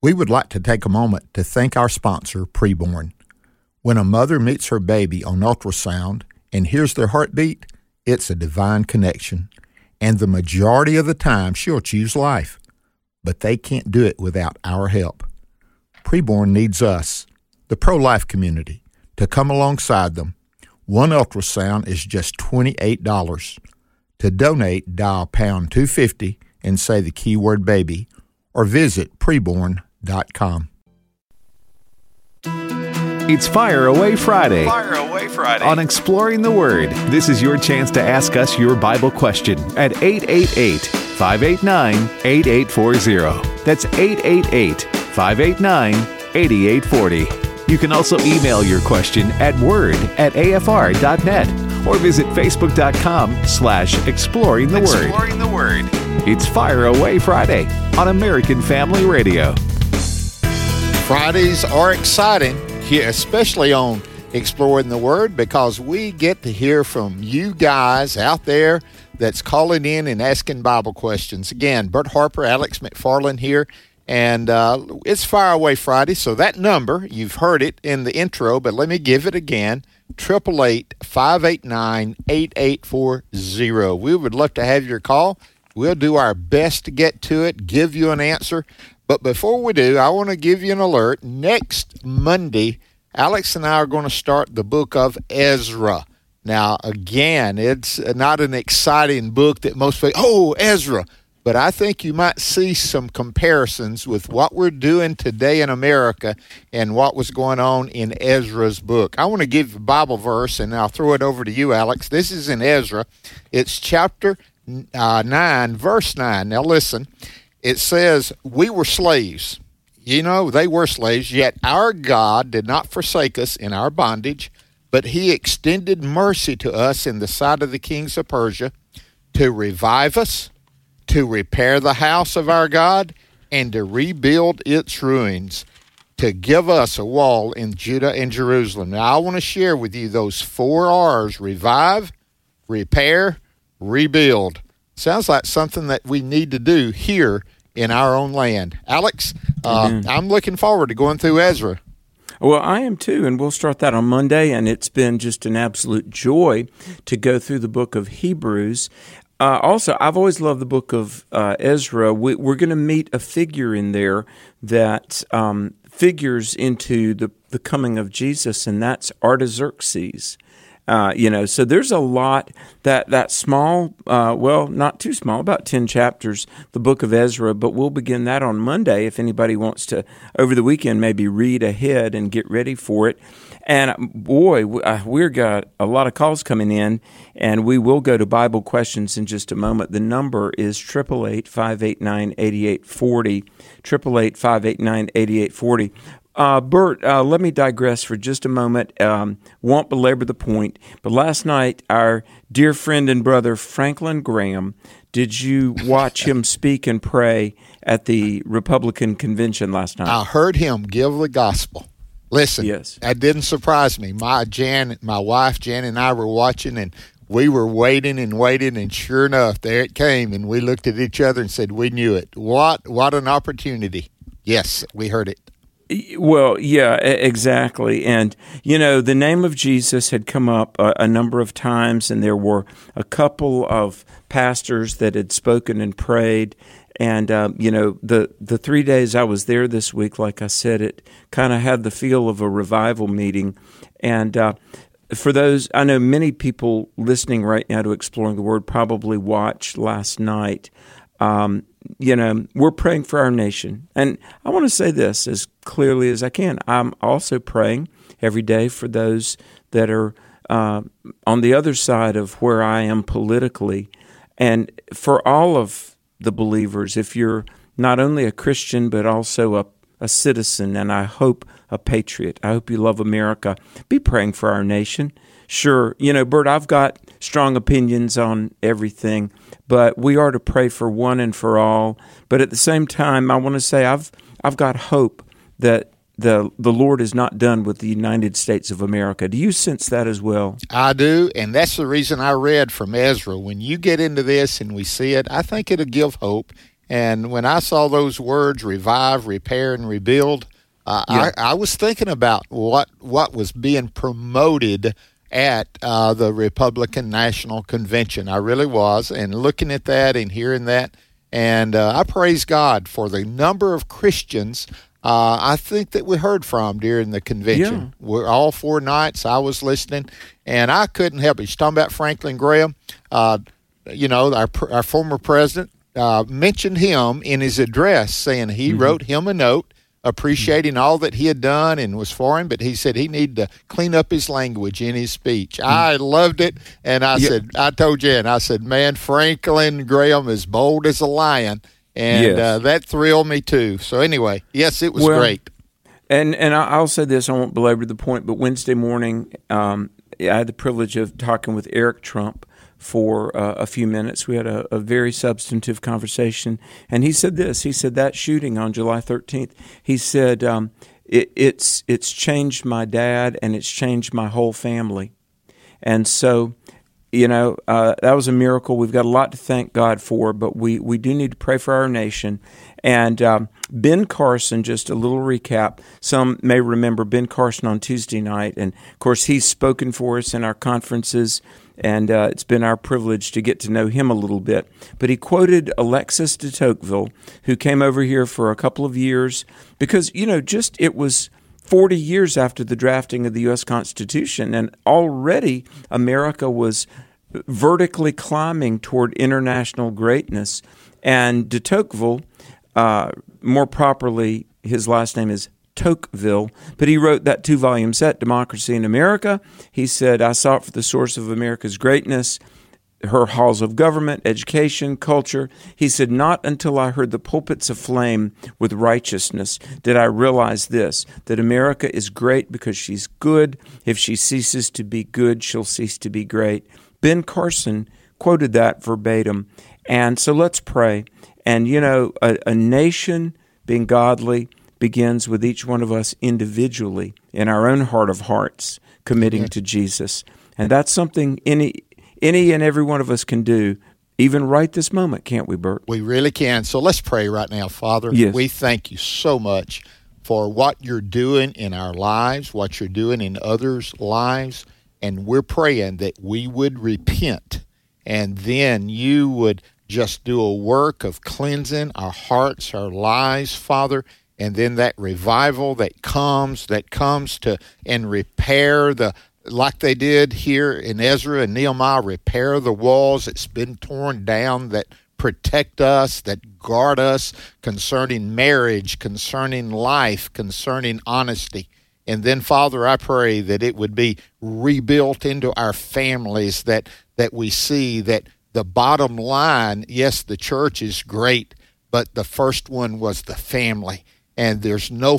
We would like to take a moment to thank our sponsor, Preborn. When a mother meets her baby on ultrasound and hears their heartbeat, it's a divine connection. And the majority of the time, she'll choose life. But they can't do it without our help. Preborn needs us, the pro-life community, to come alongside them. One ultrasound is just $28. To donate, dial pound 250 and say the keyword baby, or visit preborn.com. It's Fire Away Friday. Fire Away Friday. On Exploring the Word. This is your chance to ask us your Bible question at 888-589-8840. That's 888-589-8840. You can also email your question at word@afr.net or visit facebook.com/exploring the word. Exploring the Word. It's Fire Away Friday on American Family Radio. Fridays are exciting here, especially on Exploring the Word, because we get to hear from you guys out there that's calling in and asking Bible questions. Again, Bert Harper, Alex McFarland here, and it's Fire Away Friday, so that number, you've heard it in the intro, but let me give it again, 888-589-8840. We would love to have your call. We'll do our best to get to it, give you an answer. But before we do, I want to give you an alert. Next Monday, Alex and I are going to start the book of Ezra. Now, again, it's not an exciting book that most people, Ezra. But I think you might see some comparisons with what we're doing today in America and what was going on in Ezra's book. I want to give a Bible verse, and I'll throw it over to you, Alex. This is in Ezra. It's chapter 9, verse 9. Now, listen. It says, we were slaves. You know, they were slaves, yet our God did not forsake us in our bondage, but he extended mercy to us in the sight of the kings of Persia to revive us, to repair the house of our God, and to rebuild its ruins, to give us a wall in Judah and Jerusalem. Now, I want to share with you those 4 R's: revive, repair, rebuild. Sounds like something that we need to do here in our own land. Alex, I'm looking forward to going through Ezra. Well, I am too, and we'll start that on Monday, and it's been just an absolute joy to go through the book of Hebrews. Also, I've always loved the book of Ezra. We're going to meet a figure in there that figures into the coming of Jesus, and that's Artaxerxes. So there's a lot that small, not too small, about 10 chapters, the book of Ezra, but we'll begin that on Monday if anybody wants to, over the weekend, maybe read ahead and get ready for it. And boy, we've got a lot of calls coming in, and we will go to Bible questions in just a moment. The number is 888-589-8840, 888-589-8840. Bert, let me digress for just a moment. Won't belabor the point, but last night, our dear friend and brother Franklin Graham, did you watch him speak and pray at the Republican convention last night? I heard him give the gospel. Listen, yes. That didn't surprise me. My wife Jan and I were watching, and we were waiting, and sure enough, there it came, and we looked at each other and said, we knew it. What an opportunity. Yes, we heard it. Well, yeah, exactly. And, the name of Jesus had come up a number of times, and there were a couple of pastors that had spoken and prayed. And, the 3 days I was there this week, like I said, it kind of had the feel of a revival meeting. And for those, I know many people listening right now to Exploring the Word probably watched last night. We're praying for our nation. And I want to say this as clearly as I can. I'm also praying every day for those that are on the other side of where I am politically. And for all of the believers, if you're not only a Christian but also a citizen, and I hope a patriot, I hope you love America, be praying for our nation. Sure, Bert, I've got strong opinions on everything, but we are to pray for one and for all. But at the same time, I want to say I've got hope that the Lord is not done with the United States of America. Do you sense that as well? I do, and that's the reason I read from Ezra. When you get into this and we see it, I think it'll give hope. And when I saw those words, revive, repair, and rebuild, I was thinking about what was being promoted at the Republican National Convention. I really was, and looking at that and hearing that, and I praise God for the number of Christians I think that we heard from during the convention. Yeah. We're all 4 nights. I was listening, and I couldn't help it. He's talking about Franklin Graham. Our former president mentioned him in his address, saying he wrote him a note appreciating all that he had done and was for him, but he said he needed to clean up his language in his speech. I loved it, and I told Jen, I said, man, Franklin Graham is bold as a lion, and that thrilled me too. So anyway, yes, it was great. And I'll say this, I won't belabor the point, but Wednesday morning, I had the privilege of talking with Eric Trump for a few minutes. We had a very substantive conversation, and he said this. He said that shooting on July 13th, he said, it's changed my dad, and it's changed my whole family. And so, that was a miracle. We've got a lot to thank God for, but we do need to pray for our nation. And Ben Carson, just a little recap, some may remember Ben Carson on Tuesday night, and of course he's spoken for us in our conferences, and it's been our privilege to get to know him a little bit. But he quoted Alexis de Tocqueville, who came over here for a couple of years, because, it was 40 years after the drafting of the U.S. Constitution, and already America was vertically climbing toward international greatness. And de Tocqueville, more properly, his last name is Tocqueville, but he wrote that 2-volume set, Democracy in America. He said, I sought for the source of America's greatness, her halls of government, education, culture. He said, not until I heard the pulpits aflame with righteousness did I realize this, that America is great because she's good. If she ceases to be good, she'll cease to be great. Ben Carson quoted that verbatim. And so let's pray. And, a nation being godly begins with each one of us individually in our own heart of hearts, committing to Jesus. And that's something any and every one of us can do, even right this moment, can't we, Bert? We really can. So let's pray right now, Father. Yes. We thank you so much for what you're doing in our lives, what you're doing in others' lives, and we're praying that we would repent, and then you would just do a work of cleansing our hearts, our lives, Father, and then that revival that comes to and repair like they did here in Ezra and Nehemiah, repair the walls that's been torn down, that protect us, that guard us concerning marriage, concerning life, concerning honesty. And then, Father, I pray that it would be rebuilt into our families, that we see that the bottom line, yes, the church is great, but the first one was the family. And there's no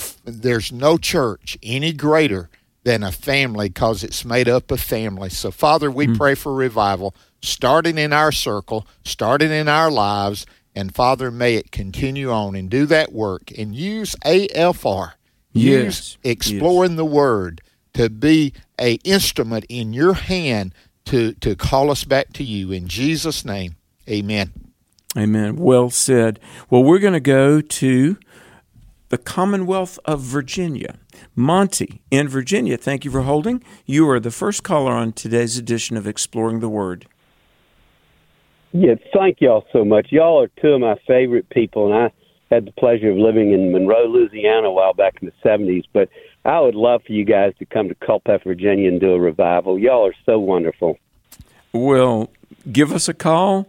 church any greater than a family because it's made up of families. So, Father, we pray for revival, starting in our circle, starting in our lives, and, Father, may it continue on and do that work and use AFR, use Exploring the Word to be an instrument in your hand to call us back to you. In Jesus' name, amen. Amen. Well said. Well, we're going to go to the Commonwealth of Virginia. Monty in Virginia, thank you for holding. You are the first caller on today's edition of Exploring the Word. Yeah, thank y'all so much. Y'all are two of my favorite people, and I had the pleasure of living in Monroe, Louisiana a while back in the 70s, but I would love for you guys to come to Culpeper, Virginia and do a revival. Y'all are so wonderful. Well, give us a call.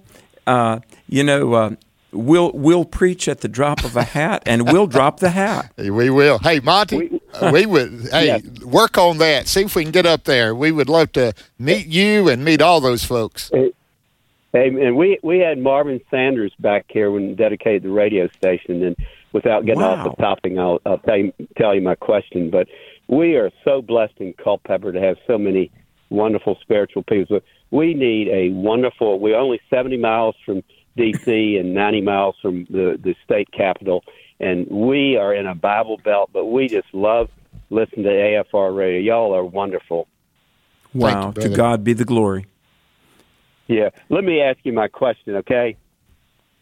We'll preach at the drop of a hat, and we'll drop the hat. We will. Hey, Monty, we would. Hey, work on that. See if we can get up there. We would love to meet you and meet all those folks. And we had Marvin Sanders back here when he dedicated the radio station. And without getting off the topic, I'll tell you my question. But we are so blessed in Culpeper to have so many wonderful spiritual people. We need a wonderful. We're only 70 miles from D.C. and 90 miles from the state capital, and we are in a Bible belt, but we just love listening to AFR radio. Y'all are wonderful. Wow, to God be the glory. Yeah, let me ask you my question, okay?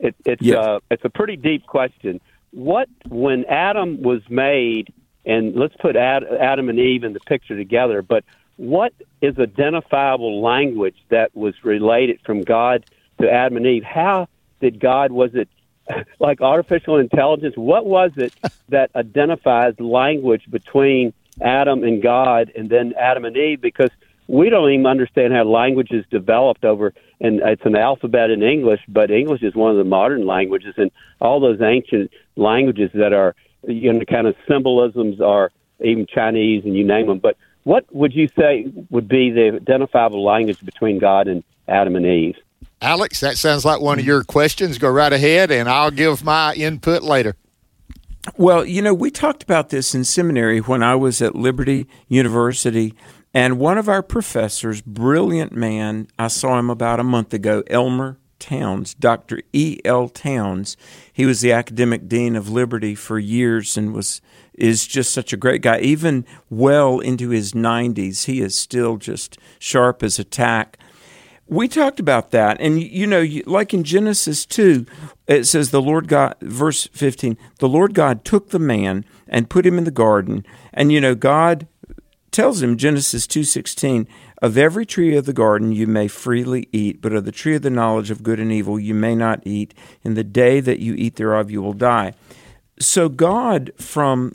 It's a pretty deep question. When Adam was made, and let's put Adam and Eve in the picture together, but what is identifiable language that was related from God to Adam and Eve? How did God, was it like artificial intelligence? What was it that identifies language between Adam and God and then Adam and Eve? Because we don't even understand how language is developed over, and it's an alphabet in English, but English is one of the modern languages, and all those ancient languages that are, kind of symbolisms are even Chinese and you name them. But what would you say would be the identifiable language between God and Adam and Eve? Alex, that sounds like one of your questions. Go right ahead, and I'll give my input later. Well, we talked about this in seminary when I was at Liberty University, and one of our professors, brilliant man, I saw him about a month ago, Elmer Towns, Dr. E.L. Towns. He was the academic dean of Liberty for years and is just such a great guy. Even well into his 90s, he is still just sharp as a tack. We talked about that, and like in Genesis 2, it says the Lord God, verse 15, the Lord God took the man and put him in the garden, and God tells him, Genesis 2:16, of every tree of the garden you may freely eat, but of the tree of the knowledge of good and evil you may not eat. In the day that you eat thereof you will die. So God, from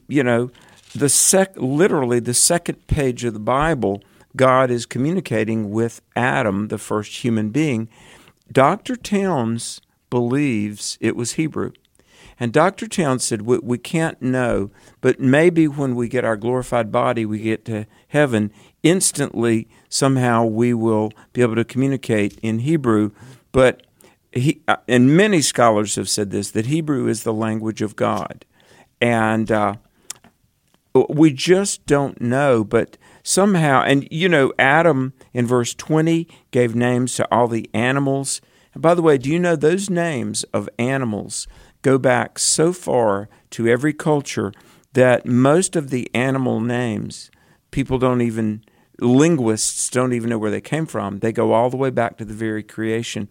literally the second page of the Bible, God is communicating with Adam, the first human being. Dr. Towns believes it was Hebrew. And Dr. Towns said, we can't know, but maybe when we get our glorified body, we get to heaven, instantly, somehow we will be able to communicate in Hebrew. But and many scholars have said this, that Hebrew is the language of God. And we just don't know, but somehow, and Adam in verse 20 gave names to all the animals. And by the way, do you know those names of animals go back so far to every culture that most of the animal names, linguists don't even know where they came from. They go all the way back to the very creation.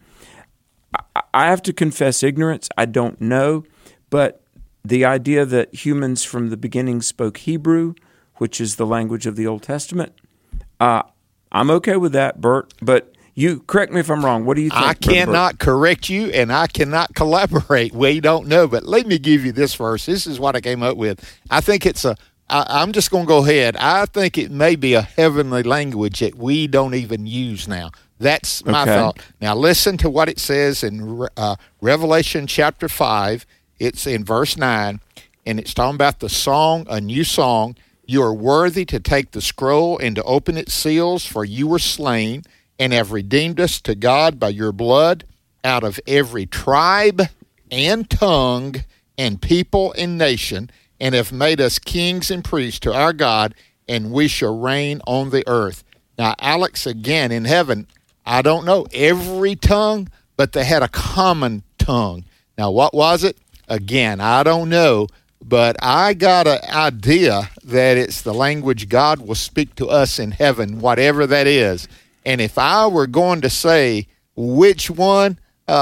I have to confess ignorance. I don't know, but the idea that humans from the beginning spoke Hebrew, which is the language of the Old Testament, I'm okay with that, Bert, but you correct me if I'm wrong. What do you think? I cannot correct you, and I cannot collaborate. We don't know, but let me give you this verse. This is what I came up with. I think I'm just going to go ahead. I think it may be a heavenly language that we don't even use now. That's my thought. Now listen to what it says in Revelation chapter 5. It's in verse 9, and it's talking about the song, a new song. You are worthy to take the scroll and to open its seals, for you were slain and have redeemed us to God by your blood out of every tribe and tongue and people and nation, and have made us kings and priests to our God, and we shall reign on the earth. Now, Alex, again, in heaven, I don't know every tongue, but they had a common tongue. Now, what was it? Again, I don't know, but I got an idea that it's the language God will speak to us in heaven, whatever that is. And if I were going to say which one,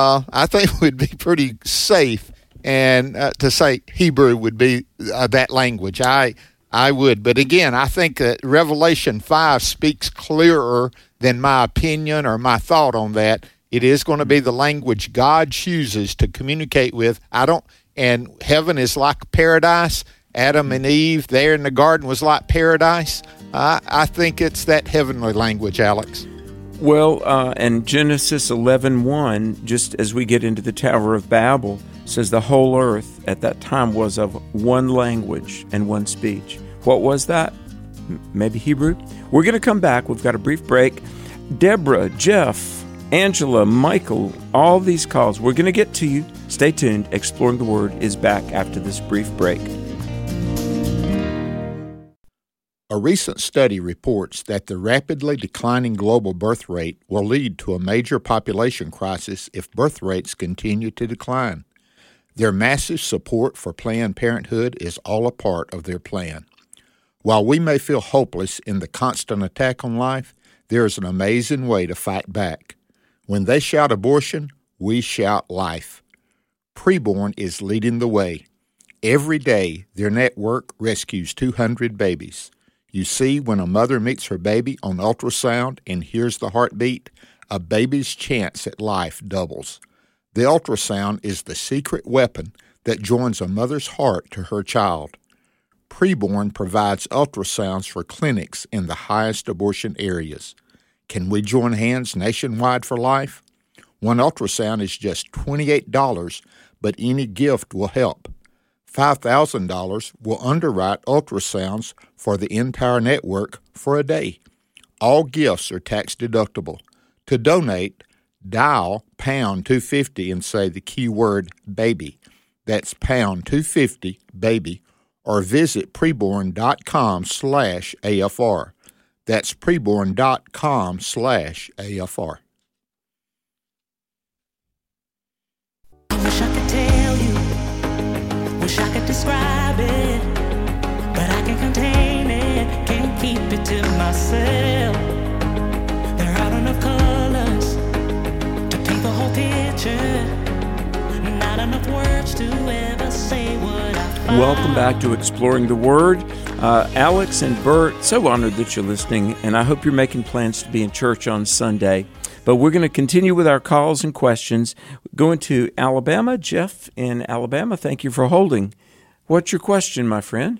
I think it would be pretty safe and to say Hebrew would be that language. I would. But again, I think that Revelation 5 speaks clearer than my opinion or my thought on that. It is going to be the language God chooses to communicate with. And heaven is like paradise. Adam and Eve there in the garden was like paradise. I think it's that heavenly language, Alex. Well, and Genesis 11:1, just as we get into the Tower of Babel, says the whole earth at that time was of one language and one speech. What was that? Maybe Hebrew? We're going to come back. We've got a brief break. Deborah, Jeff, Angela, Michael, all these calls, we're going to get to you. Stay tuned. Exploring the Word is back after this brief break. A recent study reports that the rapidly declining global birth rate will lead to a major population crisis if birth rates continue to decline. Their massive support for Planned Parenthood is all a part of their plan. While we may feel hopeless in the constant attack on life, there is an amazing way to fight back. When they shout abortion, we shout life. Preborn is leading the way. Every day, their network rescues 200 babies. You see, when a mother meets her baby on ultrasound and hears the heartbeat, a baby's chance at life doubles. The ultrasound is the secret weapon that joins a mother's heart to her child. Preborn provides ultrasounds for clinics in the highest abortion areas. Can we join hands nationwide for life? One ultrasound is just $28, but any gift will help. $5,000 will underwrite ultrasounds for the entire network for a day. All gifts are tax deductible. To donate, dial pound 250 and say the keyword baby. That's pound 250 baby, or visit preborn.com/AFR. That's preborn.com/AFR. I wish I could tell you, wish I could describe it, but I can't contain it, can't keep it to myself. There aren't enough colors to paint the whole picture, not enough words to ever say what I find. Welcome back to Exploring the Word. Alex and Bert, so honored that you're listening, and I hope you're making plans to be in church on Sunday. But we're going to continue with our calls and questions. Going to Alabama. Jeff in Alabama, thank you for holding. What's your question, my friend?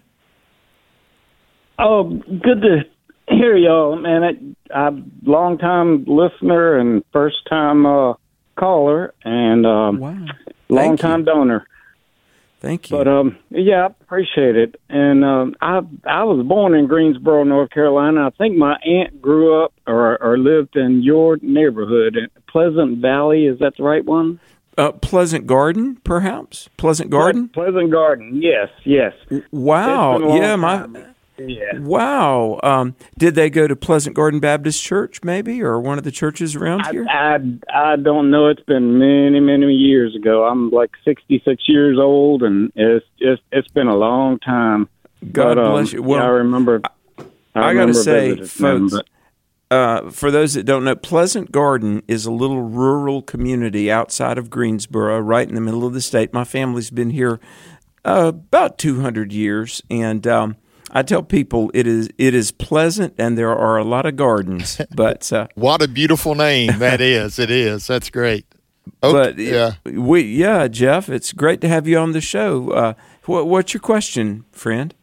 Oh, good to hear y'all, man. I'm a long-time listener and first-time caller, and long-time donor. Thank you. But, yeah, I appreciate it. And I was born in Greensboro, North Carolina. I think my aunt grew up or lived in your neighborhood, Pleasant Valley. Is that the right one? Pleasant Garden, perhaps? Pleasant Garden? Pleasant Garden, yes. Wow. Yeah. Wow. Did they go to Pleasant Garden Baptist Church, maybe, or one of the churches around here? I don't know. It's been many, many years ago. I'm like 66 years old, and it's been a long time. God bless you. Well, yeah, I remember. I got to say, folks, for those that don't know, Pleasant Garden is a little rural community outside of Greensboro, right in the middle of the state. My family's been here about 200 years, and I tell people it is pleasant, and there are a lot of gardens. But what a beautiful name that is! It is. That's great. But Jeff, it's great to have you on the show. What's your question, friend?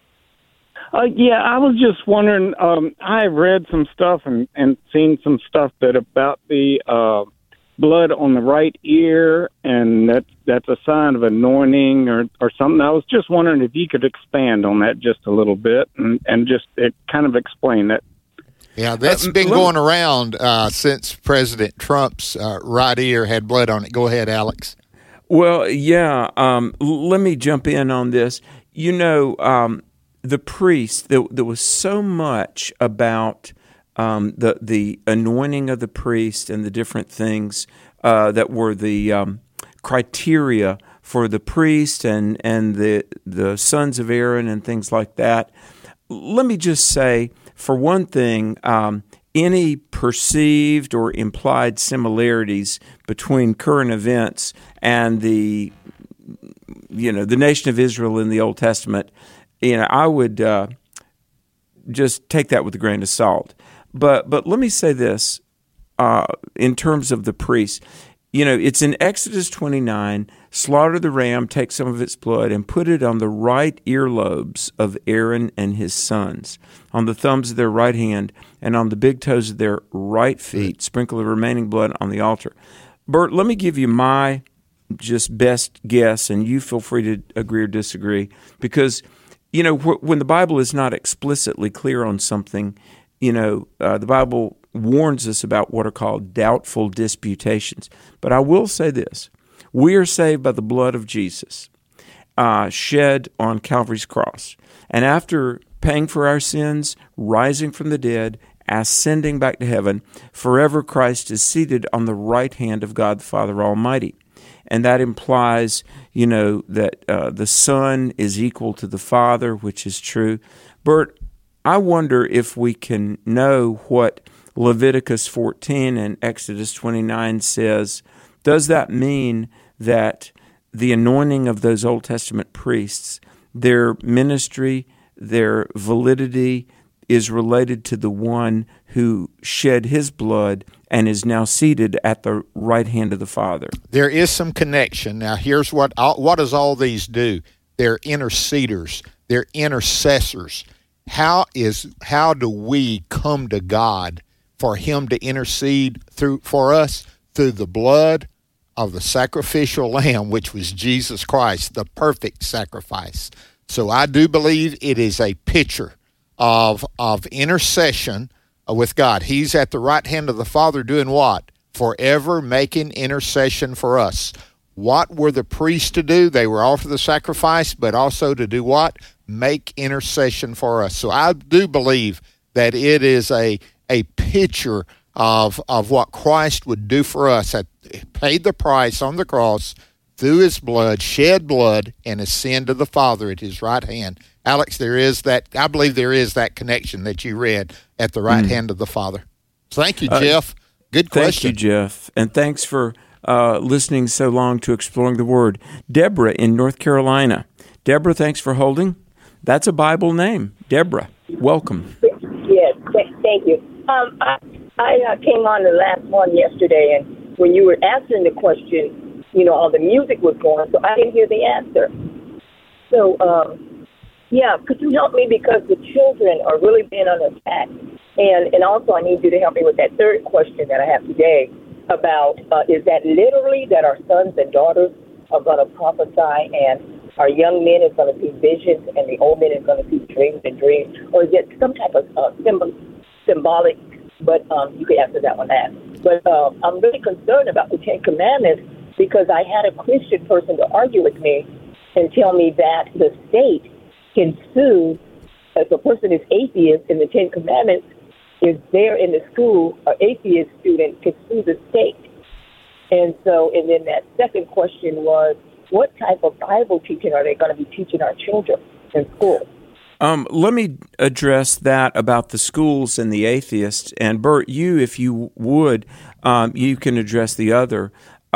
Yeah, I was just wondering. I read some stuff and seen some stuff that about the blood on the right ear, and that's a sign of anointing or something. I was just wondering if you could expand on that just a little bit and just kind of explain that. Yeah, that's been going around since President Trump's right ear had blood on it. Go ahead, Alex. Well, yeah, let me jump in on this. You know, the priest, there was so much about the anointing of the priest and the different things that were the criteria for the priest and the sons of Aaron and things like that. Let me just say, for one thing, any perceived or implied similarities between current events and the nation of Israel in the Old Testament, I would just take that with a grain of salt. But let me say this, in terms of the priest. It's in Exodus 29, slaughter the ram, take some of its blood, and put it on the right earlobes of Aaron and his sons, on the thumbs of their right hand, and on the big toes of their right feet. Sprinkle the remaining blood on the altar. Bert, let me give you my just best guess, and you feel free to agree or disagree, because when the Bible is not explicitly clear on something, the Bible warns us about what are called doubtful disputations. But I will say this. We are saved by the blood of Jesus, shed on Calvary's cross. And after paying for our sins, rising from the dead, ascending back to heaven, forever Christ is seated on the right hand of God the Father Almighty. And that implies, that the Son is equal to the Father, which is true. Bert, I wonder if we can know what Leviticus 14 and Exodus 29 says. Does that mean that the anointing of those Old Testament priests, their ministry, their validity is related to the one who shed his blood and is now seated at the right hand of the Father. There is some connection. Now, here's what does all these do? They're interceders. They're intercessors. How do we come to God for him to intercede for us? Through the blood of the sacrificial lamb, which was Jesus Christ, the perfect sacrifice. So I do believe it is a picture of intercession with God. He's at the right hand of the Father doing what? Forever making intercession for us. What were the priests to do? They were offer the sacrifice, but also to do what? Make intercession for us. So I do believe that it is a picture of what Christ would do for us. Paid the price on the cross through his blood, shed blood, and ascend to the Father at his right hand. Alex, I believe there is that connection that you read at the right hand of the Father. Thank you, Jeff. Good question. Thank you, Jeff. And thanks for listening so long to Exploring the Word. Deborah in North Carolina. Deborah, thanks for holding. That's a Bible name. Deborah, welcome. Yes, thank you. I came on the last one yesterday, and when you were answering the question, all the music was going, so I didn't hear the answer. So, could you help me, because the children are really being under attack, and also I need you to help me with that third question that I have today about is that literally that our sons and daughters are going to prophesy, and our young men is going to see visions, and the old men is going to see dreams, or is it some type of symbolic? But you could answer that one last. But I'm really concerned about the Ten Commandments, because I had a Christian person to argue with me and tell me that the state can sue if a person is atheist and the Ten Commandments is there in the school. An atheist student can sue the state. And then that second question was, what type of Bible teaching are they going to be teaching our children in school? Let me address that about the schools and the atheists. And Bert, you, if you would, you can address the other.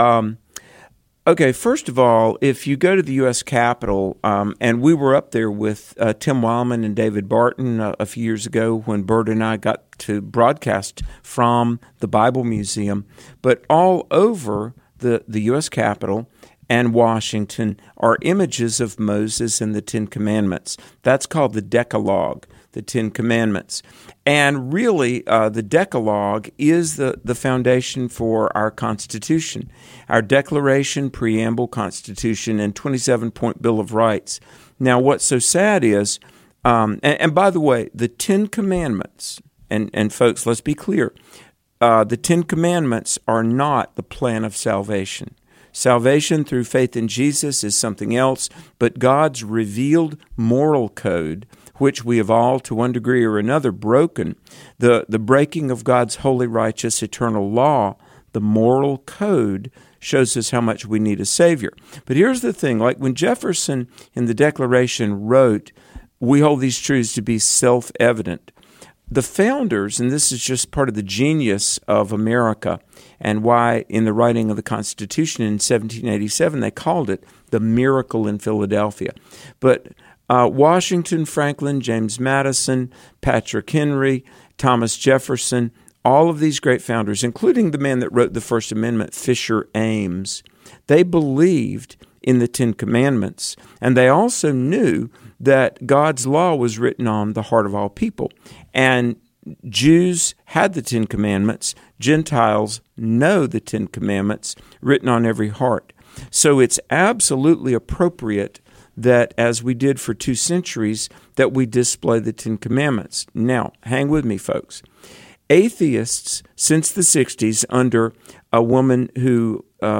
Okay, first of all, if you go to the U.S. Capitol, and we were up there with Tim Wildman and David Barton a few years ago when Bert and I got to broadcast from the Bible Museum, but all over the U.S. Capitol and Washington are images of Moses and the Ten Commandments. That's called the Decalogue, the Ten Commandments. And really, the Decalogue is the foundation for our Constitution, our Declaration, Preamble, Constitution, and 27-point Bill of Rights. Now, what's so sad is, and by the way, the Ten Commandments, and folks, let's be clear, the Ten Commandments are not the plan of salvation. Salvation through faith in Jesus is something else, but God's revealed moral code, which we have all, to one degree or another, broken, the breaking of God's holy, righteous, eternal law, the moral code, shows us how much we need a Savior. But here's the thing, like when Jefferson in the Declaration wrote, we hold these truths to be self-evident. The founders, and this is just part of the genius of America, and why in the writing of the Constitution in 1787 they called it the miracle in Philadelphia. But Washington, Franklin, James Madison, Patrick Henry, Thomas Jefferson, all of these great founders, including the man that wrote the First Amendment, Fisher Ames, they believed in the Ten Commandments, and they also knew that God's law was written on the heart of all people. And Jews had the Ten Commandments. Gentiles know the Ten Commandments written on every heart. So it's absolutely appropriate that, as we did for 2 centuries, that we display the Ten Commandments. Now, hang with me, folks. Atheists, since the 60s, under a woman who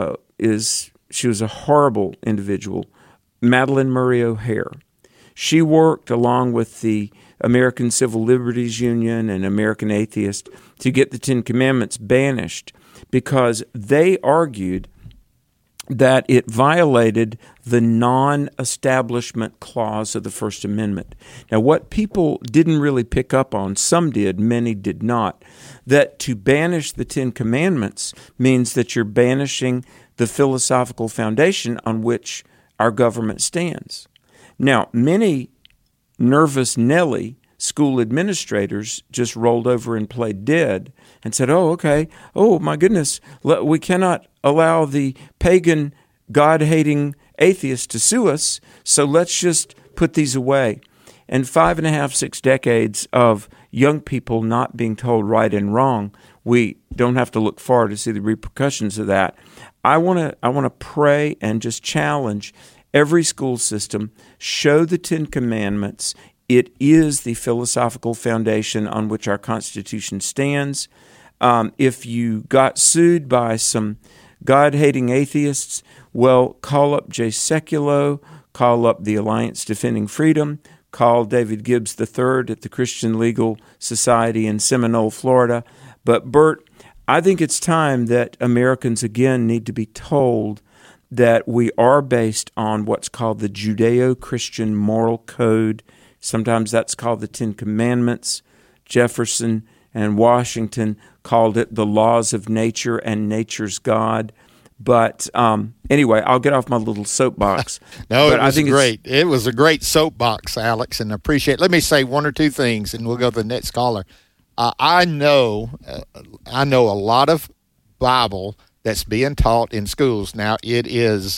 she was a horrible individual, Madalyn Murray O'Hair. She worked along with the American Civil Liberties Union and American Atheists to get the Ten Commandments banished because they argued that it violated the non-establishment clause of the First Amendment. Now, what people didn't really pick up on, some did, many did not, that to banish the Ten Commandments means that you're banishing the philosophical foundation on which our government stands. Now, many nervous Nelly school administrators just rolled over and played dead and said, oh, okay, oh, my goodness, we cannot allow the pagan, God-hating atheists to sue us, so let's just put these away. And 5.5, 6 decades of young people not being told right and wrong, we don't have to look far to see the repercussions of that. I want to pray and just challenge every school system, show the Ten Commandments. It is the philosophical foundation on which our Constitution stands. If you got sued by some God-hating atheists, well, call up Jay Sekulow, call up the Alliance Defending Freedom, call David Gibbs III at the Christian Legal Society in Seminole, Florida. But Bert, I think it's time that Americans again need to be told that we are based on what's called the Judeo-Christian moral code. Sometimes that's called the Ten Commandments. Jefferson and Washington called it the laws of nature and nature's God. But anyway, I'll get off my little soapbox. No, but it was great. It was a great soapbox, Alex, and I appreciate it. Let me say one or two things, and we'll go to the next caller. I know a lot of Bible that's being taught in schools now. It is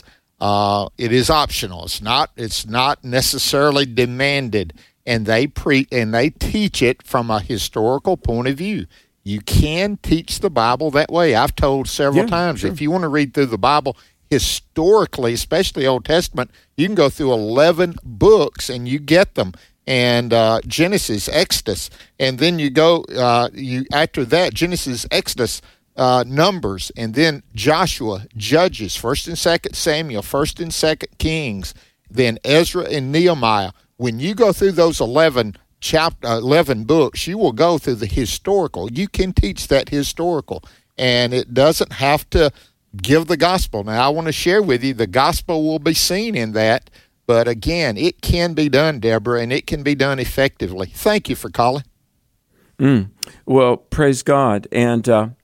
optional. It's not necessarily demanded, and they teach it from a historical point of view. You can teach the Bible that way. I've told several times, if you want to read through the Bible historically, especially Old Testament, you can go through 11 books and you get them. And Genesis, Exodus, and then you go, after that, Genesis, Exodus, Numbers, and then Joshua, Judges, 1st and 2nd Samuel, 1st and 2nd Kings, then Ezra and Nehemiah. When you go through those 11 books, you will go through the historical. You can teach that historical, and it doesn't have to give the gospel. Now, I want to share with you, the gospel will be seen in that, but again, it can be done, Deborah, and it can be done effectively. Thank you for calling. Well, praise God. And,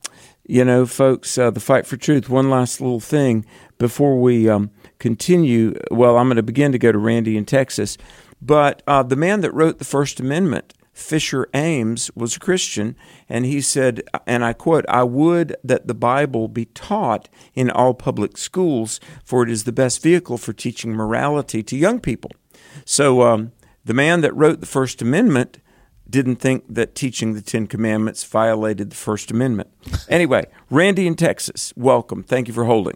folks, the fight for truth, one last little thing before we continue. Well, I'm going to begin to go to Randy in Texas. But the man that wrote the First Amendment, Fisher Ames, was a Christian, and he said, and I quote, "I would that the Bible be taught in all public schools, for it is the best vehicle for teaching morality to young people." So the man that wrote the First Amendment didn't think that teaching the Ten Commandments violated the First Amendment. Anyway, Randy in Texas, welcome. Thank you for holding.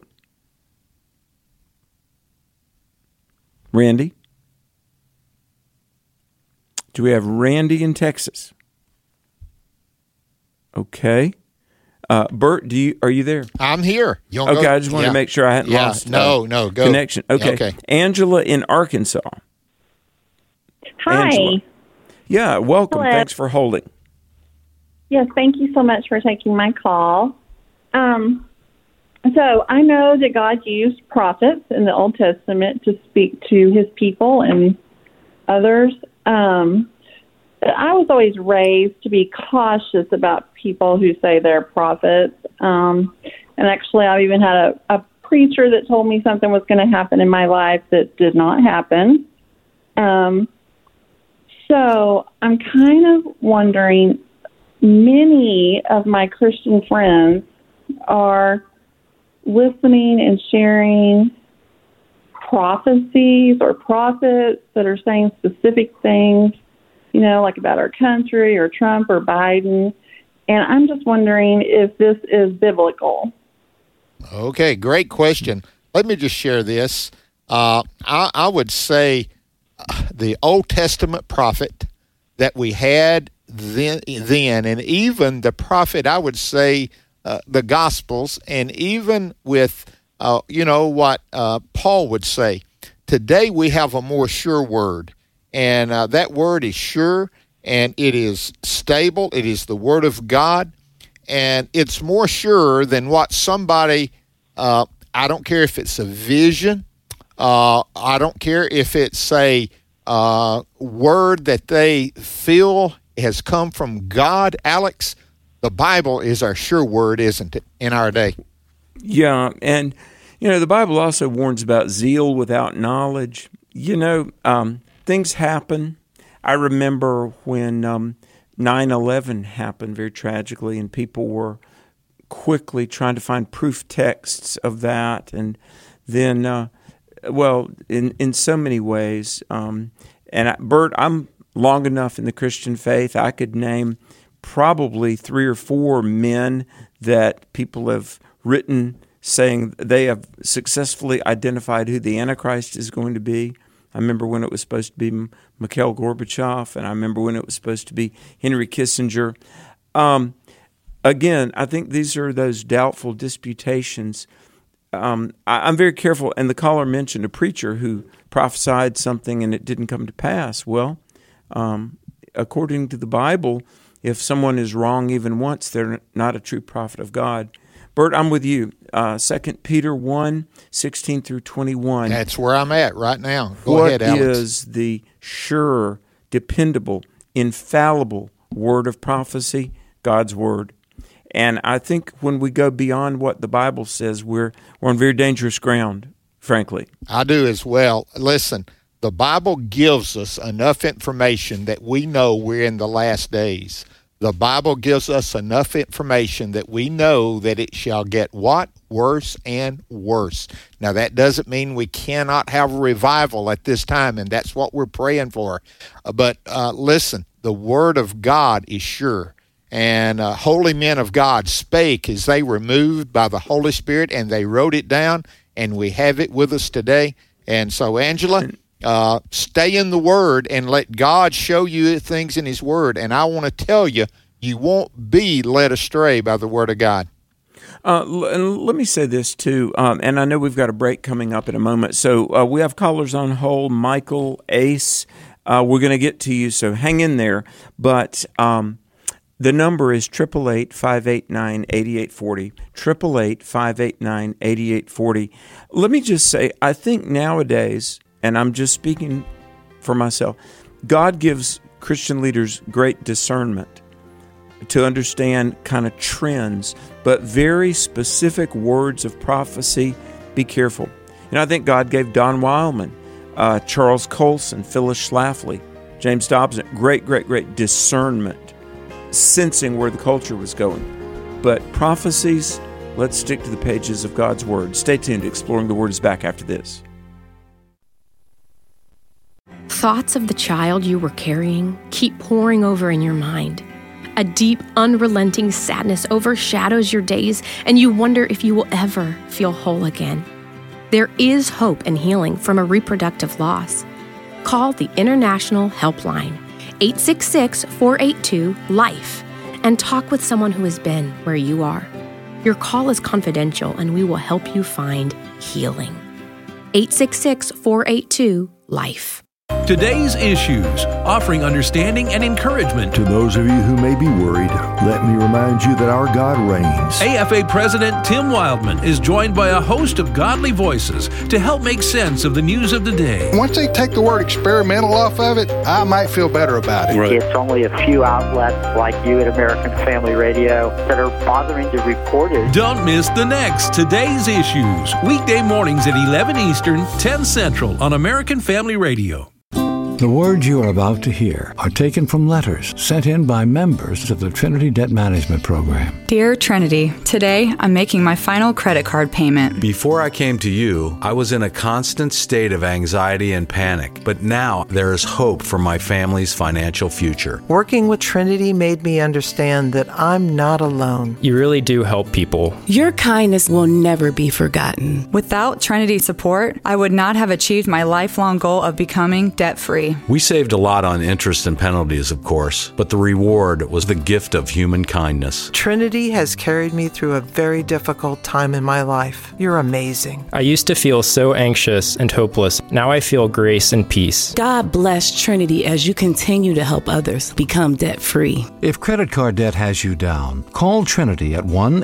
Randy? Do we have Randy in Texas? Okay. Bert, are you there? I'm here. Okay, I just wanted to make sure I hadn't lost go. Connection. Okay. Angela in Arkansas. Hi. Angela. Yeah, welcome. Hello. Thanks for holding. Yes, thank you so much for taking my call. So I know that God used prophets in the Old Testament to speak to his people and others. I was always raised to be cautious about people who say they're prophets. And actually, I've even had a preacher that told me something was going to happen in my life that did not happen. So I'm kind of wondering, many of my Christian friends are listening and sharing prophecies or prophets that are saying specific things, like about our country or Trump or Biden. And I'm just wondering if this is biblical. Okay, great question. Let me just share this. I would say the Old Testament prophet that we had then and even the prophet, I would say the Gospels, and even with what Paul would say. Today we have a more sure word, and that word is sure, and it is stable. It is the Word of God, and it's more sure than what somebody, I don't care if it's a vision, I don't care if it's a word that they feel has come from God. Alex, the Bible is our sure word, isn't it, in our day? Yeah, and The Bible also warns about zeal without knowledge. Things happen. I remember when 9/11 happened very tragically, and people were quickly trying to find proof texts of that. And then, in so many ways. Bert, I'm long enough in the Christian faith, I could name probably 3 or 4 men that people have written saying they have successfully identified who the Antichrist is going to be. I remember when it was supposed to be Mikhail Gorbachev, and I remember when it was supposed to be Henry Kissinger. Again, I think these are those doubtful disputations. I'm very careful, and the caller mentioned a preacher who prophesied something and it didn't come to pass. Well, according to the Bible, if someone is wrong even once, they're not a true prophet of God. Bert, I'm with you. 2 Peter 1:16 through 21. That's where I'm at right now. Go ahead, Alex. What is the sure, dependable, infallible word of prophecy? God's word. And I think when we go beyond what the Bible says, we're on very dangerous ground, frankly. I do as well. Listen, the Bible gives us enough information that we know we're in the last days. The Bible gives us enough information that we know that it shall get what? Worse and worse. Now, that doesn't mean we cannot have a revival at this time, and that's what we're praying for. But listen, the Word of God is sure. And holy men of God spake as they were moved by the Holy Spirit, and they wrote it down, and we have it with us today. And so, Angela, stay in the Word and let God show you things in His Word. And I want to tell you, you won't be led astray by the Word of God. And let me say this, too, and I know we've got a break coming up in a moment. So we have callers on hold, Michael, Ace. We're going to get to you, so hang in there. But the number is 888-589-8840, 888-589-8840. Let me just say, I think nowadays, and I'm just speaking for myself, God gives Christian leaders great discernment to understand kind of trends, but very specific words of prophecy, be careful. I think God gave Don Wildman, Charles Colson, Phyllis Schlafly, James Dobson, great discernment, sensing where the culture was going. But prophecies, let's stick to the pages of God's Word. Stay tuned. Exploring the Word is back after this. Thoughts of the child you were carrying keep pouring over in your mind. A deep, unrelenting sadness overshadows your days, and you wonder if you will ever feel whole again. There is hope and healing from a reproductive loss. Call the International Helpline, 866-482-LIFE, and talk with someone who has been where you are. Your call is confidential, and we will help you find healing. 866-482-LIFE. Today's Issues, offering understanding and encouragement. To those of you who may be worried, let me remind you that our God reigns. AFA President Tim Wildman is joined by a host of godly voices to help make sense of the news of the day. Once they take the word experimental off of it, I might feel better about it. Right. It's only a few outlets like you at American Family Radio that are bothering to report it. Don't miss the next Today's Issues, weekday mornings at 11 Eastern, 10 Central on American Family Radio. The words you are about to hear are taken from letters sent in by members of the Trinity Debt Management Program. Dear Trinity, today I'm making my final credit card payment. Before I came to you, I was in a constant state of anxiety and panic, but now there is hope for my family's financial future. Working with Trinity made me understand that I'm not alone. You really do help people. Your kindness will never be forgotten. Without Trinity's support, I would not have achieved my lifelong goal of becoming debt-free. We saved a lot on interest and penalties, of course, but the reward was the gift of human kindness. Trinity has carried me through a very difficult time in my life. You're amazing. I used to feel so anxious and hopeless. Now I feel grace and peace. God bless Trinity as you continue to help others become debt-free. If credit card debt has you down, call Trinity at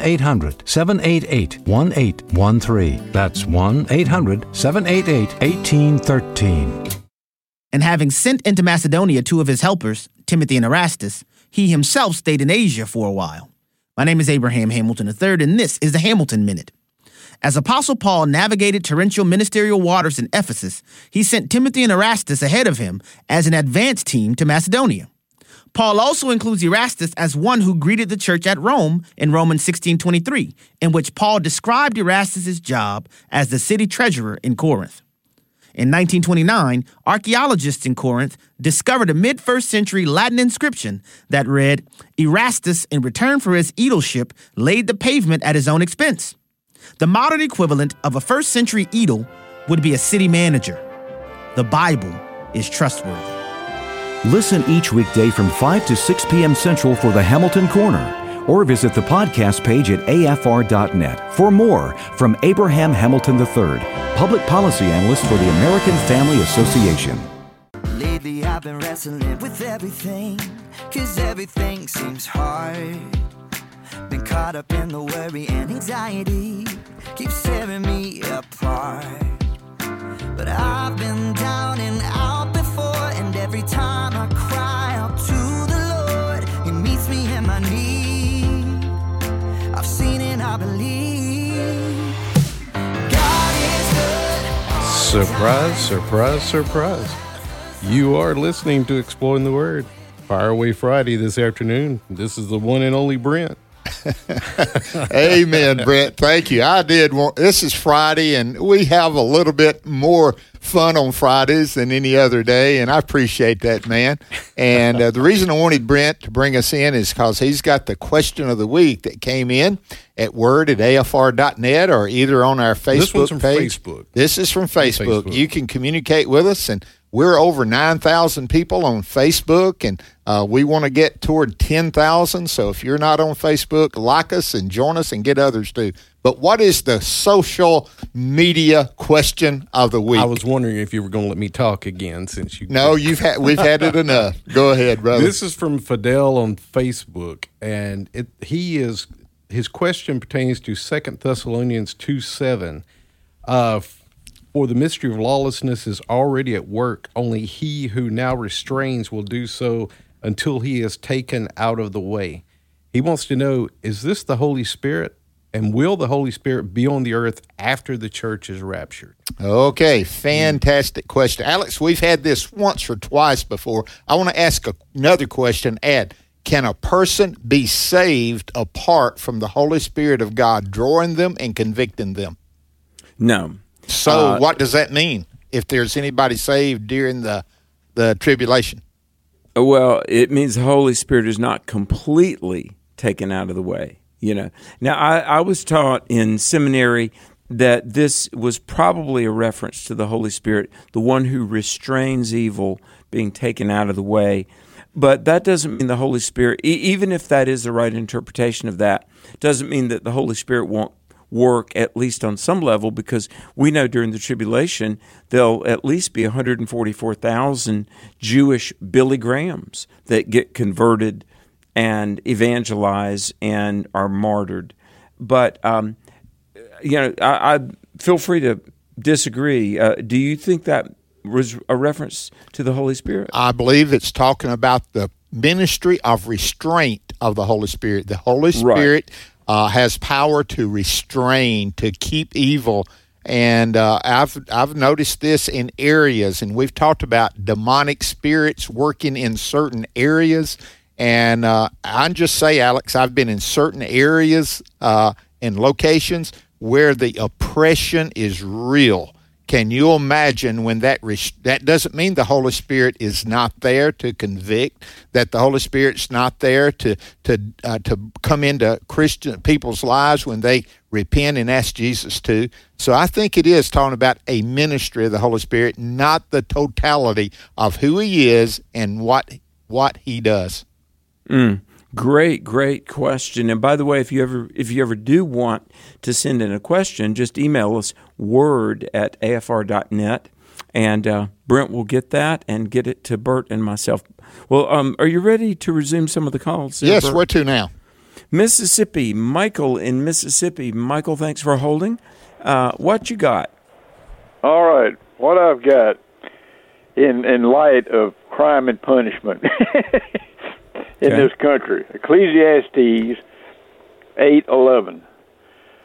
1-800-788-1813. That's 1-800-788-1813. And having sent into Macedonia 2 of his helpers, Timothy and Erastus, he himself stayed in Asia for a while. My name is Abraham Hamilton III, and this is the Hamilton Minute. As Apostle Paul navigated torrential ministerial waters in Ephesus, he sent Timothy and Erastus ahead of him as an advance team to Macedonia. Paul also includes Erastus as one who greeted the church at Rome in Romans 16:23, in which Paul described Erastus' job as the city treasurer in Corinth. In 1929, archaeologists in Corinth discovered a mid-1st century Latin inscription that read, "Erastus, in return for his aedileship, laid the pavement at his own expense." The modern equivalent of a 1st century edil would be a city manager. The Bible is trustworthy. Listen each weekday from 5 to 6 p.m. Central for the Hamilton Corner, or visit the podcast page at afr.net for more from Abraham Hamilton III, Public Policy Analyst for the American Family Association. Lately I've been wrestling with everything, 'cause everything seems hard. Been caught up in the worry and anxiety, keeps tearing me apart. But I've been down and out before, and every time I cry out to the Lord, He meets me in my need. I've seen and I believe God is good. Surprise, surprise, surprise. You are listening to Exploring the Word. Fire Away Friday this afternoon. This is the one and only Brent. Amen, Brent. Thank you. This is Friday, and we have a little bit more fun on Fridays than any other day, and I appreciate that, man. And the reason I wanted Brent to bring us in is because he's got the question of the week that came in at word@afr.net or either on our Facebook page. This one's from Facebook. This is from Facebook. You can communicate with us, and we're over 9,000 people on Facebook, and we want to get toward 10,000. So if you're not on Facebook, like us and join us and get others too. But what is the social media question of the week? I was wondering if you were going to let me talk again since you. No, we've had it enough. Go ahead, brother. This is from Fidel on Facebook, and his question pertains to 2 Thessalonians 2:7. For the mystery of lawlessness is already at work. Only he who now restrains will do so until he is taken out of the way. He wants to know, is this the Holy Spirit? And will the Holy Spirit be on the earth after the church is raptured? Okay, fantastic question. Alex, we've had this once or twice before. I want to ask another question. Can a person be saved apart from the Holy Spirit of God drawing them and convicting them? No. So what does that mean if there's anybody saved during the tribulation? Well, it means the Holy Spirit is not completely taken out of the way. Now I was taught in seminary that this was probably a reference to the Holy Spirit, the one who restrains evil being taken out of the way. But that doesn't mean the Holy Spirit, even if that is the right interpretation of that, doesn't mean that the Holy Spirit won't work at least on some level, because we know during the tribulation there'll at least be 144,000 Jewish Billy Grahams that get converted and evangelize and are martyred. But I feel free to disagree. Do you think that was a reference to the Holy Spirit? I believe it's talking about the ministry of restraint of the Holy Spirit. The Holy Spirit has power to restrain, to keep evil. And I've noticed this in areas, and we've talked about demonic spirits working in certain areas. And I just say, Alex, I've been in certain areas and locations where the oppression is real. Can you imagine when that doesn't mean the Holy Spirit is not there to convict, that the Holy Spirit's not there to come into Christian people's lives when they repent and ask Jesus to. So I think it is talking about a ministry of the Holy Spirit, not the totality of who He is and what He does. Great question. And by the way, if you ever do want to send in a question, just email us word@afr.net, and Brent will get that and get it to Bert and myself. Well, are you ready to resume some of the calls? Yes, Bert? where to now? Mississippi. Michael in Mississippi. Michael, thanks for holding. What you got? All right. What I've got in light of crime and punishment in this country, Ecclesiastes 8:11.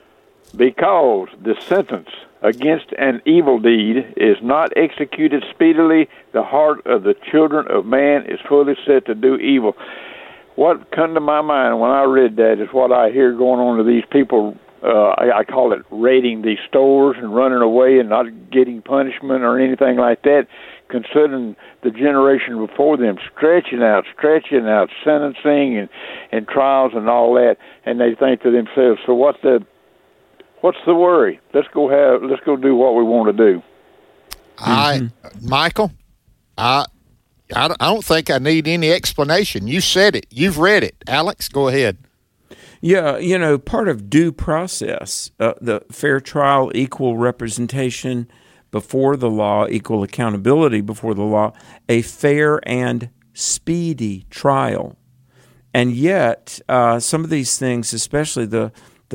because the sentence against an evil deed is not executed speedily, the heart of the children of man is fully set to do evil. What come to my mind when I read that is what I hear going on to these people. I call it raiding these stores and running away and not getting punishment or anything like that, considering the generation before them stretching out sentencing and trials and all that, and they think to themselves, so what's the worry? Let's go do what we want to do. Michael, I don't think I need any explanation. You said it. You've read it. Alex, go ahead. Yeah, part of due process, the fair trial, equal representation before the law, equal accountability before the law, a fair and speedy trial. And yet, some of these things, especially the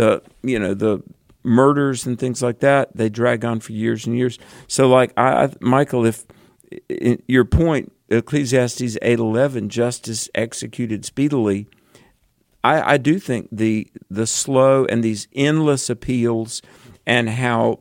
murders and things like that, they drag on for years and years. So, Michael, if in your point, Ecclesiastes 8:11, justice executed speedily, I do think the slow and these endless appeals and how,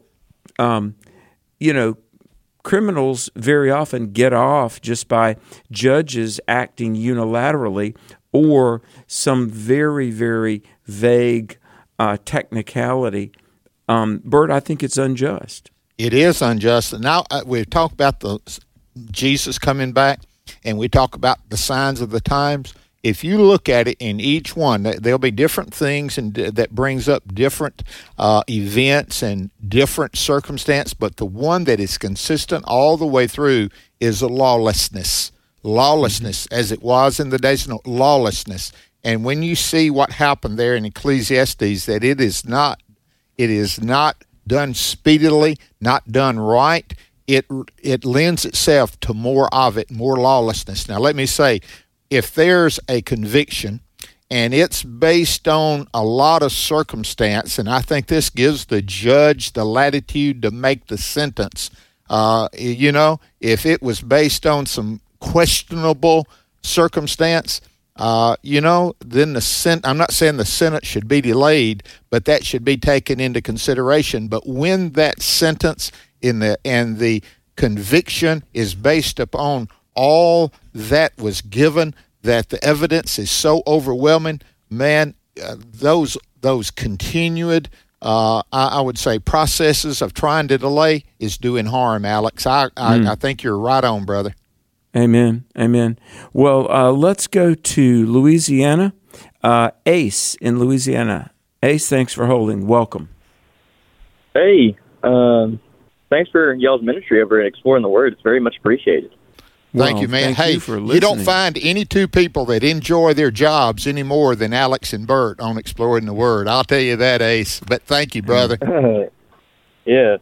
criminals very often get off just by judges acting unilaterally or some very, very vague technicality. Bert, I think it's unjust. It is unjust. Now, we've talked about Jesus coming back, and we talk about the signs of the times. If you look at it in each one, there'll be different things and that brings up different events and different circumstance, but the one that is consistent all the way through is a lawlessness. Lawlessness, as it was in the days of lawlessness. And when you see what happened there in Ecclesiastes, that it is not done speedily, not done right, it lends itself to more of it, more lawlessness. Now, let me say, if there's a conviction and it's based on a lot of circumstance, and I think this gives the judge the latitude to make the sentence, if it was based on some questionable circumstance, then I'm not saying the sentence should be delayed, but that should be taken into consideration. But when that sentence and the conviction is based upon all that was given, that the evidence is so overwhelming, man, those continued, I would say, processes of trying to delay is doing harm, Alex. I think you're right on, brother. Amen. Well, let's go to Louisiana. Ace in Louisiana. Ace, thanks for holding. Welcome. Hey, thanks for y'all's ministry over at Exploring the Word. It's very much appreciated. Thank you, man. Hey, you don't find any two people that enjoy their jobs any more than Alex and Bert on Exploring the Word. I'll tell you that, Ace. But thank you, brother. Yeah.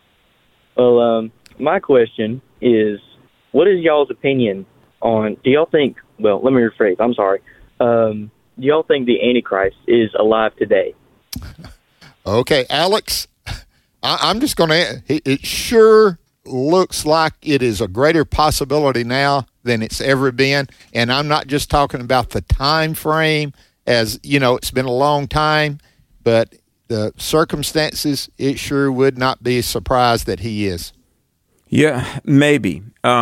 Well, my question is, what is y'all's opinion on, do y'all think, well, let me rephrase, I'm sorry. Do y'all think the Antichrist is alive today? Okay, Alex, I'm just going to, it sure looks like it is a greater possibility now than it's ever been. And I'm not just talking about the time frame, as, it's been a long time, but the circumstances, it sure would not be a surprise that he is. Yeah, maybe.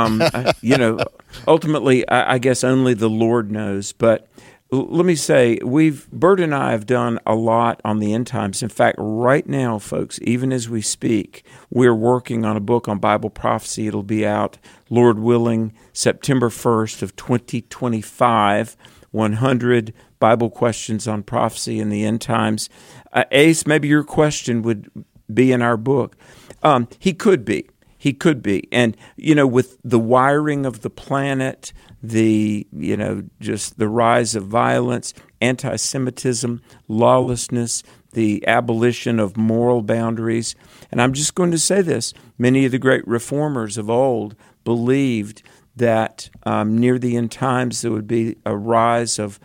Ultimately, I guess only the Lord knows. But let me say, Bert and I have done a lot on the end times. In fact, right now, folks, even as we speak, we're working on a book on Bible prophecy. It'll be out, Lord willing, September 1st of 2025, 100 Bible questions on prophecy in the end times. Ace, maybe your question would be in our book. He could be. And, with the wiring of the planet, just the rise of violence, anti-Semitism, lawlessness, the abolition of moral boundaries. And I'm just going to say this. Many of the great reformers of old believed that near the end times there would be a rise of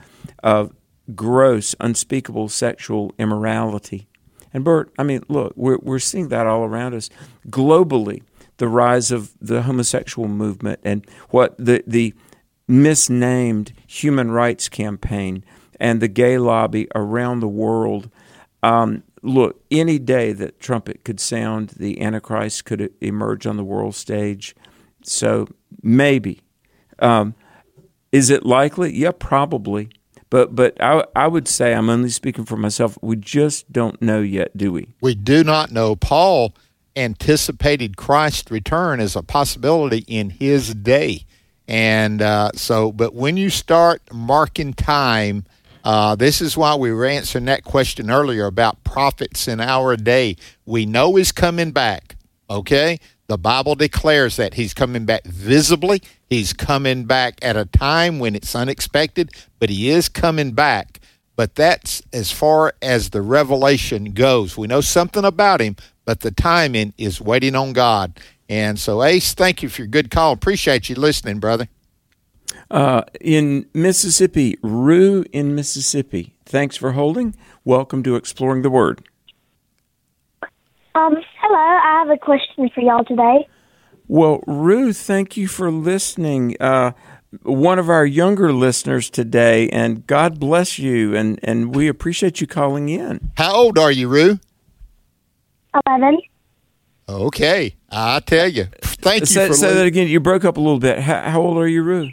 gross, unspeakable sexual immorality. And Bert, look, we're seeing that all around us globally. The rise of the homosexual movement and what the misnamed human rights campaign and the gay lobby around the world. look, any day that trumpet could sound, the Antichrist could emerge on the world stage. So maybe. Is it likely? Yeah, probably. But I would say, I'm only speaking for myself, we just don't know yet, do we? We do not know. Paul anticipated Christ's return as a possibility in his day. And but when you start marking time, this is why we were answering that question earlier about prophets in our day. We know he's coming back, okay? The Bible declares that he's coming back visibly. He's coming back at a time when it's unexpected, but he is coming back. But that's as far as the revelation goes. We know something about him, but the timing is waiting on God. And so, Ace, thank you for your good call. Appreciate you listening, brother. In Mississippi, Rue in Mississippi. Thanks for holding. Welcome to Exploring the Word. Hello, I have a question for y'all today. Well, Rue, thank you for listening. One of our younger listeners today, and God bless you, and we appreciate you calling in. How old are you, Rue? 11. Okay, I tell you. Thank you for say that again. You broke up a little bit. How old are you, Rue?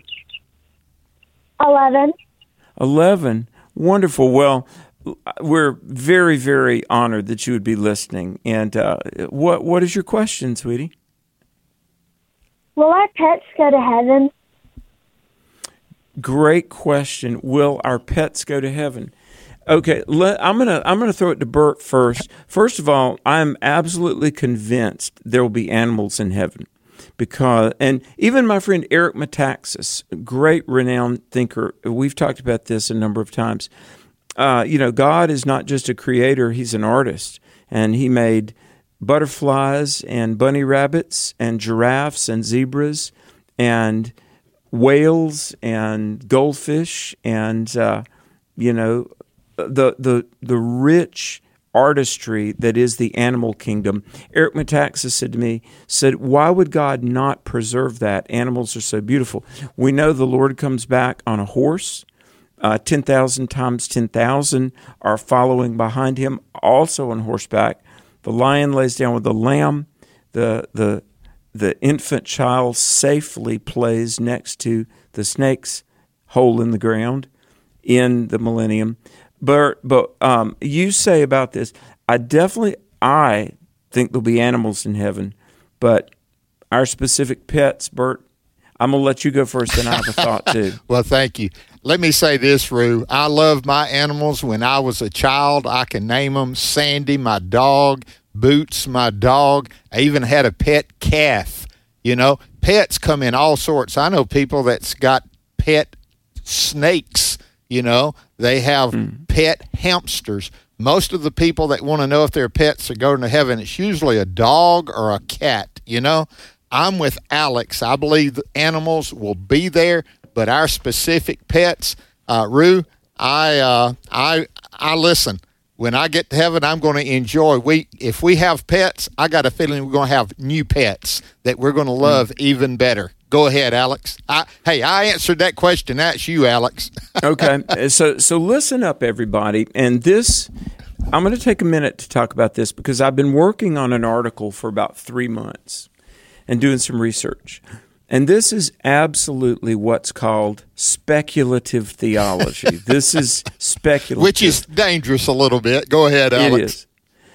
11. 11. Wonderful. Well, we're very, very honored that you would be listening. And what is your question, sweetie? Will our pets go to heaven? Great question. Will our pets go to heaven? Okay, I'm gonna throw it to Bert first. First of all, I'm absolutely convinced there will be animals in heaven, and even my friend Eric Metaxas, great renowned thinker, we've talked about this a number of times. God is not just a creator; He's an artist, and He made butterflies and bunny rabbits and giraffes and zebras and whales and goldfish and the rich artistry that is the animal kingdom. Eric Metaxas said, why would God not preserve that? Animals are so beautiful. We know the Lord comes back on a horse. 10,000 times 10,000 are following behind him, also on horseback. The lion lays down with the lamb. The infant child safely plays next to the snake's hole in the ground in the millennium. But you say about this, I think there'll be animals in heaven, but our specific pets, Bert, I'm going to let you go first, and I have a thought too. Well, thank you. Let me say this, Rue. I loved my animals when I was a child. I can name them: Sandy, my dog; Boots, my dog. I even had a pet calf. Pets come in all sorts. I know people that's got pet snakes. They have pet hamsters. Most of the people that want to know if their pets are going to heaven, it's usually a dog or a cat. I'm with Alex. I believe the animals will be there, but our specific pets, Rue, I listen. When I get to heaven, I'm going to enjoy. If we have pets, I got a feeling we're going to have new pets that we're going to love even better. Go ahead, Alex. I answered that question. That's you, Alex. Okay. So listen up, everybody. And this, I'm going to take a minute to talk about this because I've been working on an article for about 3 months and doing some research. And this is absolutely what's called speculative theology. This is speculative. Which is dangerous a little bit. Go ahead, Alex. It is.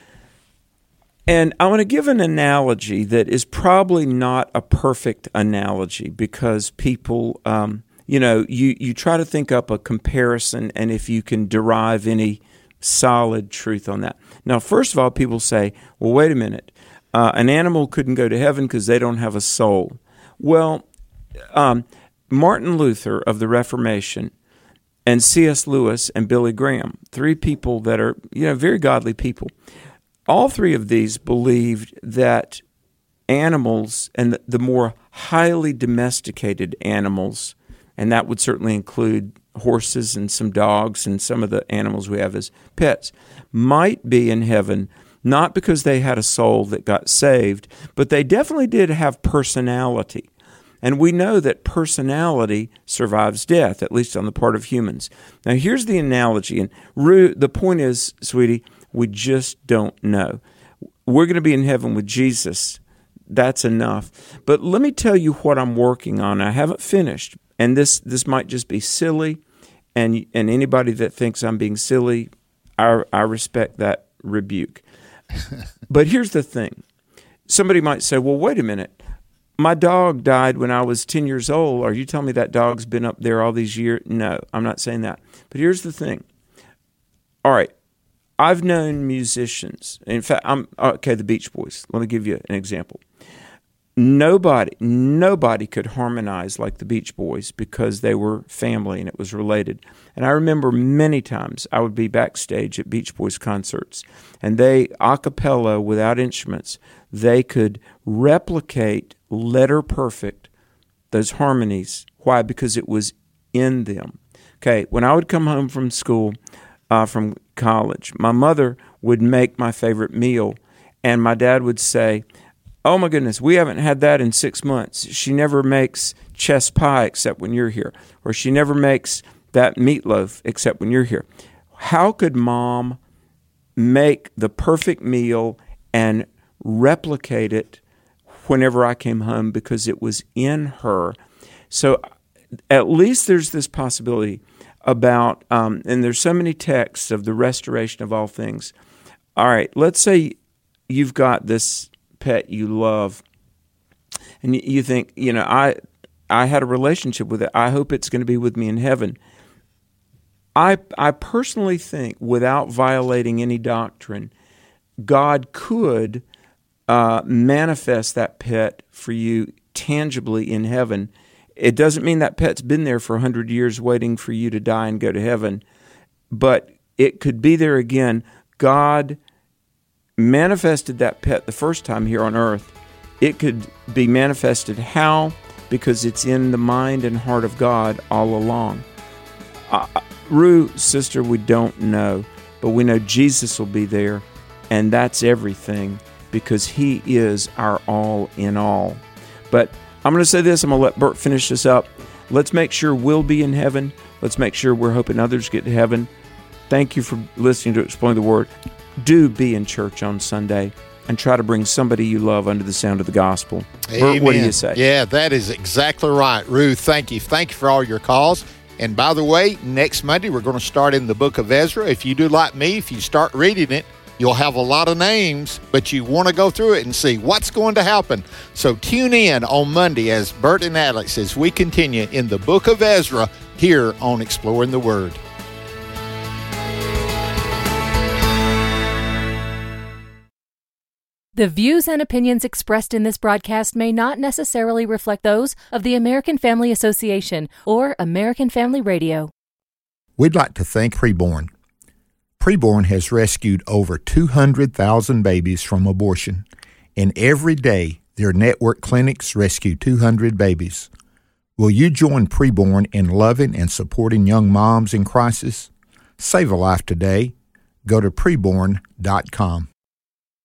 And I want to give an analogy that is probably not a perfect analogy because people, you try to think up a comparison and if you can derive any solid truth on that. Now, first of all, people say, well, wait a minute. An animal couldn't go to heaven because they don't have a soul. Well, Martin Luther of the Reformation and C.S. Lewis and Billy Graham, 3 people that are, very godly people. All 3 of these believed that animals and the more highly domesticated animals, and that would certainly include horses and some dogs and some of the animals we have as pets, might be in heaven, not because they had a soul that got saved, but they definitely did have personality. And we know that personality survives death, at least on the part of humans. Now, here's the analogy. And Rue, the point is, sweetie, We just don't know. We're going to be in heaven with Jesus. That's enough. But let me tell you what I'm working on. I haven't finished, and this might just be silly, and anybody that thinks I'm being silly, I respect that rebuke. But here's the thing. Somebody might say, well, wait a minute. My dog died when I was 10 years old. Are you telling me that dog's been up there all these years? No, I'm not saying that. But here's the thing. All right, I've known musicians. In fact, the Beach Boys. Let me give you an example. Nobody could harmonize like the Beach Boys because they were family and it was related. And I remember many times I would be backstage at Beach Boys concerts, and they, a cappella, without instruments, they could replicate letter perfect those harmonies. Why? Because it was in them. Okay, when I would come home from school, from college, my mother would make my favorite meal, and my dad would say, oh my goodness, we haven't had that in 6 months. She never makes chess pie except when you're here. Or she never makes that meatloaf except when you're here. How could Mom make the perfect meal and replicate it whenever I came home? Because it was in her. So at least there's this possibility about, and there's so many texts of the restoration of all things. All right, let's say you've got this pet you love, and you think, I had a relationship with it. I hope it's going to be with me in heaven. I personally think, without violating any doctrine, God could manifest that pet for you tangibly in heaven. It doesn't mean that pet's been there for 100 years waiting for you to die and go to heaven, but it could be there again. God manifested that pet the first time here on earth. It could be manifested how? Because it's in the mind and heart of God all along. Rue, sister, we don't know, but we know Jesus will be there, and that's everything, because he is our all in all. But I'm going to say this, I'm going to let Bert finish this up. Let's make sure we'll be in heaven. Let's make sure we're hoping others get to heaven. Thank you for listening to Explain the Word. Do be in church on Sunday and try to bring somebody you love under the sound of the gospel. Amen. Bert, what do you say? Yeah, that is exactly right. Ruth, thank you. Thank you for all your calls. And by the way, next Monday, we're going to start in the book of Ezra. If you do like me, if you start reading it, you'll have a lot of names, but you want to go through it and see what's going to happen. So tune in on Monday as Bert and Alex, as we continue in the book of Ezra here on Exploring the Word. The views and opinions expressed in this broadcast may not necessarily reflect those of the American Family Association or American Family Radio. We'd like to thank Preborn. Preborn has rescued over 200,000 babies from abortion, and every day their network clinics rescue 200 babies. Will you join Preborn in loving and supporting young moms in crisis? Save a life today. Go to preborn.com.